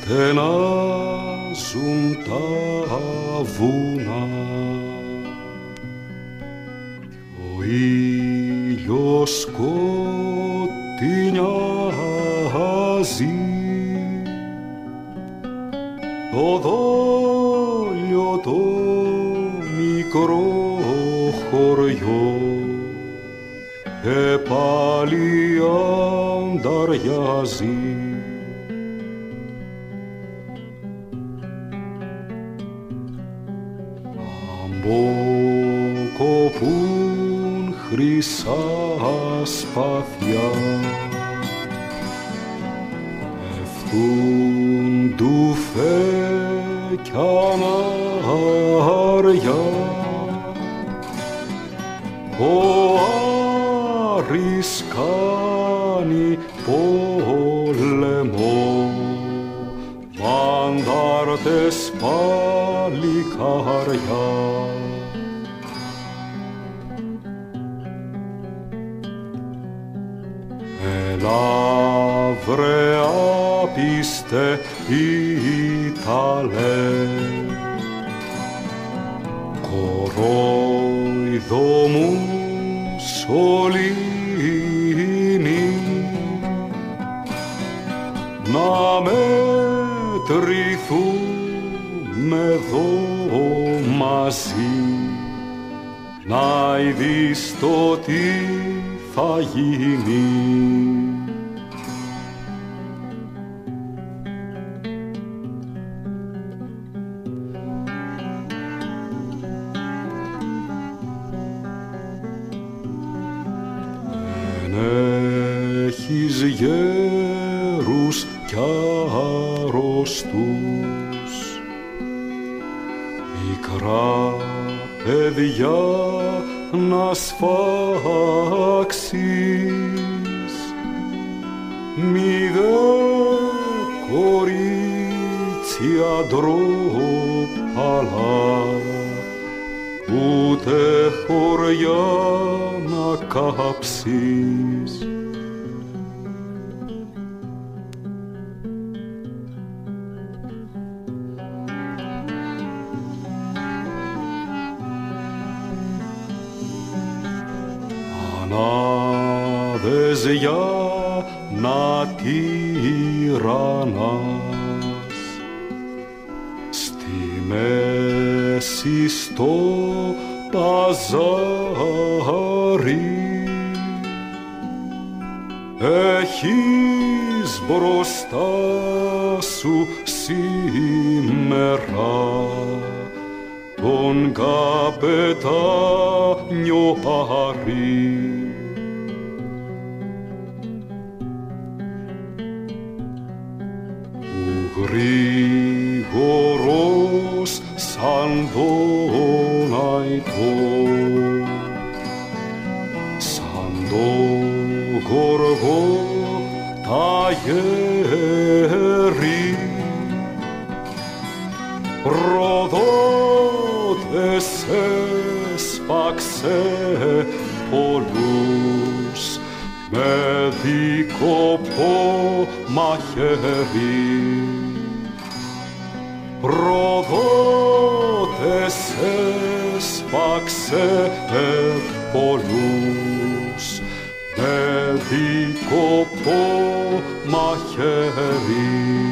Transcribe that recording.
στενάζουν τα βουνά κι ο ήλιος σκοτεινιάζει το δόλιο το μικρό χωριό και πάλι ανταριάζει. Αμποκοπούν χρυσά σπαθιά, πέφτουν ντουφέ κι ανάρια, ο Άρης κάνει πόλεμο, αντάρτες παλικάρια. Έλα βρε άπιστε Ιταλέ, κορόιδο Μουσολίνι, να μετρηθούμε εδώ μαζί, να ειδείς το τι θα γίνει. Έχεις γέρους κι αρρωστούς, μικρά παιδιά να σφάξεις, μη δε κορίτσια ντρόπαλα, ούτε χωριά να κάψεις. Ανάδες για να τυραννάς, στη μέση στο παζάρι, έχεις μπροστά σου σήμερα τον καπετάνιο Άρη. Που γρήγορος σαν δόναητο, σαν το γοργό ταγέρι, προδότες έσπαξε πολλούς με δίκοπο μαχαίρι. Προδότες έσπαξε πολλούς με δίκοπο μαχαίρι.